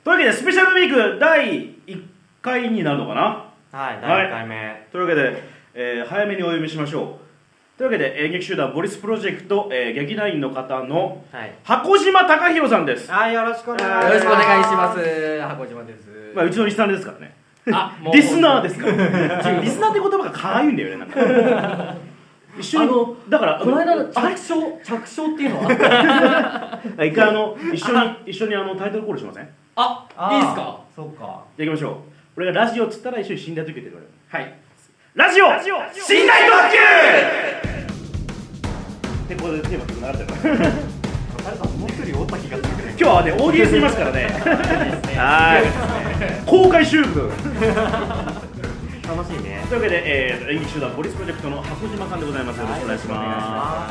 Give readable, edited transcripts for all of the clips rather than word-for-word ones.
というわけでスペシャルウィーク第1回になるのかな。 はい、第1回目、 というわけで、早めにお読みしましょう。というわけで演劇集団ボリスプロジェクト、劇団員の方の、箱島貴弘さんです。 はい、よろしくお願いします。箱島です。 うちのリスナーですからね。 もうリスナーですからリスナーって言葉が可愛いんだよね、なんか一緒にだからこの間の着想っていうのは一回一緒にタイトルコールしません？ いいですか？そうか。 じゃあ行きましょう。俺がラジオっつったら一緒に寝台特急って言われる。 はい。 ラジオ寝台特急ってここでテーマ曲流れてる。 誰かもう一人おった気がするけど。 今日はねオーディエンスいますからね。はい。公開収録。 楽しいね。 というわけで、演劇集団ボリスプロジェクトの箱島さんでございます。よろしくお願いします。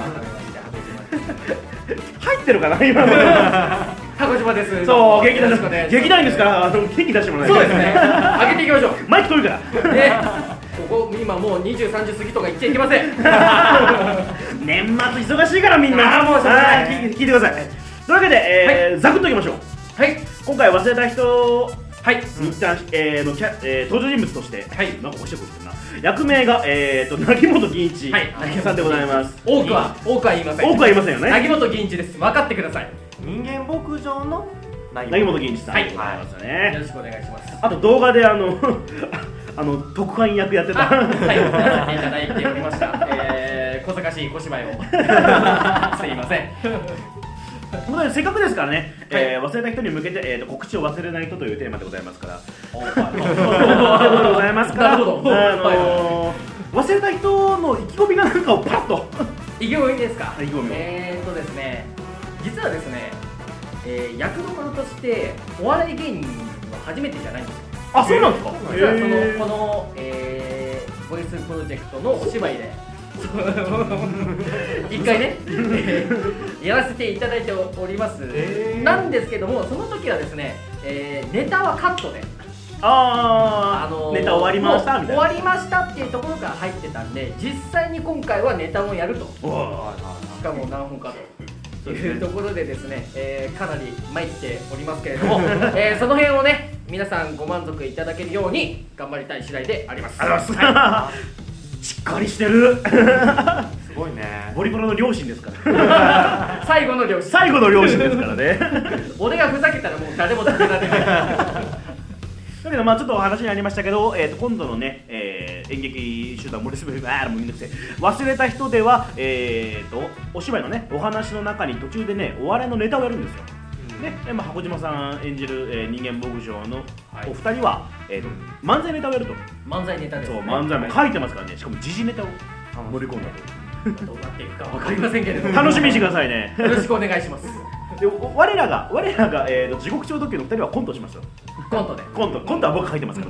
入ってるかな今の。 箱島です。 そう、劇団員ですから元気出してもらえそうですね。上げていきましょう。 マイク遠いからここ今もう23時過ぎとか言っちゃいけません。 年末忙しいからみんな。 もう聞いてください。というわけで、ザクッといきましょう。 はい。 今回忘れた人に一旦登場人物として、なんか面白いこと言ってるな。役名が凪本銀一さんでございます。 多くは言いません。 多くは言いませんよね。 凪本銀一です。分かってください。 人間牧場の凪本銀一さんでございますね。 よろしくお願いします。 あと動画で特派員役やってた。 はい、やらせていただいておりました。小賢しい小芝居をすいません。 せっかくですからね、忘れた人に向けて、告知を忘れない人というテーマでございますから。ということでございますから、忘れた人の意気込みがなんかをパッと。 意気込みですか？ 意気込みを。 ですね、実はですね、役どころとしてお笑い芸人は初めてじゃないんですよ。 あ、そうなんですか？ 実はこのボイスプロジェクトのお芝居で一回ねやらせていただいております。なんですけども、その時はですね、ネタはカットで、 ネタ終わりましたみたいな。 終わりましたっていうところから入ってたんで、実際に今回はネタをやると。しかも何本かというところでですね、かなり参っておりますけれども、その辺をね、皆さんご満足いただけるように頑張りたい次第であります。 しっかりしてる。 すごいね。 ボリプロの両親ですから。 最後の両親ですからね。 俺がふざけたらもう誰も食べられない。 だけどちょっとお話にありましたけど、今度のね、演劇集団ボリスプロジェクト、もうめんどくせえ、忘れた人では、お芝居のね、お話の中に途中でね、お笑いのネタをやるんですよ。箱島さん演じる、人間牧場のお二人は、漫才ネタをやると。 漫才ネタですね。 そう、漫才も書いてますからね。しかも時事ネタを盛り込んだと。どうなっていくか分かりませんけれども、 楽しみにしてくださいね。 よろしくお願いします。 で我らが、地獄超特急の2人はコントしますよ。コントは僕書いてますから。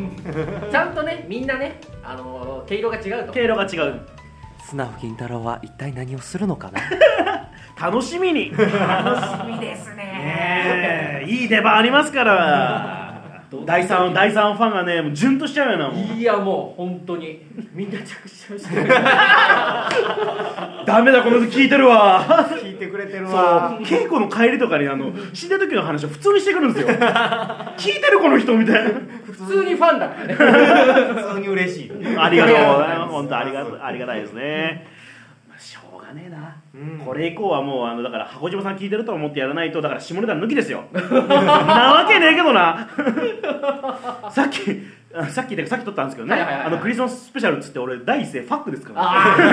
ちゃんとね、みんなね、毛色が違うと。 毛色が違う。 スナフ金太郎は一体何をするのかな。 楽しみに。 楽しみですね。 いい出番ありますから。第3ファンがね、もう順としちゃうよな。 いや、もう本当にみんな着地してる。 ダメだ、この人聞いてるわ。 聞いてくれてるわ。 稽古の帰りとかに死んだ時の話を普通にしてくるんですよ。聞いてるこの人みたいな。 普通にファンだからね。 普通に嬉しい。 ありがとうございます。本当ありがたいですね。しょうがねえな。これ以降はもうだから箱島さん聞いてると思ってやらないと、だから下ネタ抜きですよ。なわけねえけどな。さっき撮ったんですけどね、クリスマススペシャルっつって俺第一声ファックですから。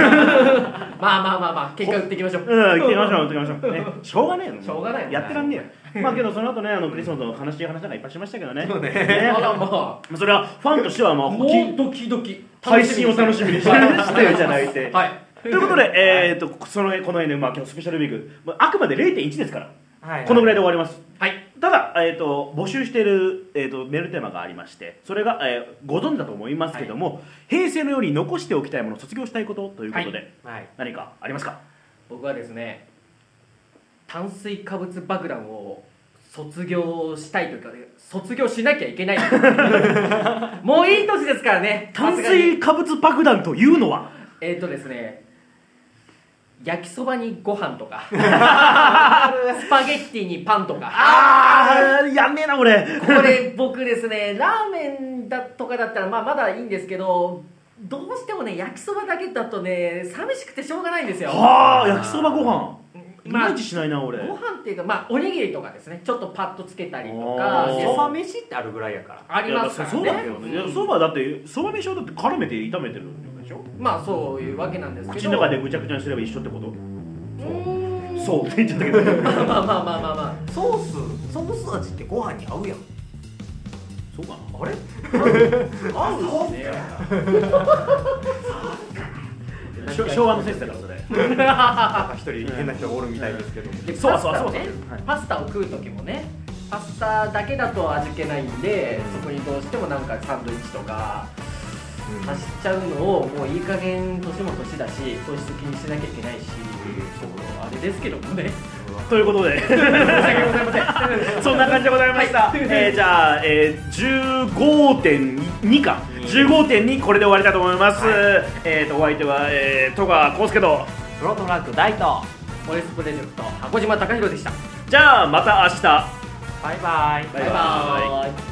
まあ結果打っていきましょう。 打っていきましょうね。しょうがねえの。 しょうがない。 やってらんねえよ。けどその後ね、クリスマスの話なんかいっぱいしましたけどね。 そうね。 それはファンとしてはもうドキドキ配信を楽しみにしてるじゃないて。 はい。 ということで、この辺ね、今日スペシャルウィーク、あくまで 0.1 ですから、このぐらいで終わります。ただ、募集している、メールテーマがありまして、それが、ご存知だと思いますけども、平成のように残しておきたいもの、卒業したいことということで、何かありますか？ 僕はですね、炭水化物爆弾を卒業したいというか、卒業しなきゃいけない。もういい年ですからね。 炭水化物爆弾というのはですね、 焼きそばにご飯とかスパゲッティにパンとかやんねえな俺。 これ僕ですね、ラーメンだとかだったらまだいいんですけど、どうしてもね焼きそばだけだとね寂しくてしょうがないんですよ。 はあ、焼きそばご飯いまいちしないな俺。 ご飯っていうかおにぎりとかですね、ちょっとパッとつけたりとかそば飯ってあるぐらいやから。 ありますからね。 そうだけどね。いやそばだってそば飯をだって絡めて炒めてるんでしょ。 そういうわけなんですけど、 口の中でぐちゃぐちゃにすれば一緒ってこと。そうって言っちゃったけどまあソース味ってご飯に合うやん。 そうかな。 あれ合うね。 昭和の説だからそれ。 なんか一人変な人がおるみたいですけど。 でそうパスタを食う時もね、パスタだけだと味気ないんで、そこにどうしてもなんかサンドイッチとか足しちゃうのを、もういい加減年も年だし糖質気にしなきゃいけないし、あれですけどもね。 ということで申し訳ございません。 そんな感じでございました。じゃあ、15.2 か、15.2これで終わりたいと思います。お相手は戸川康介とフロントフランク大東。 フォレストプロジェクト箱島貴弘でした。 じゃあまた明日。 バイバイ。 バイバイ。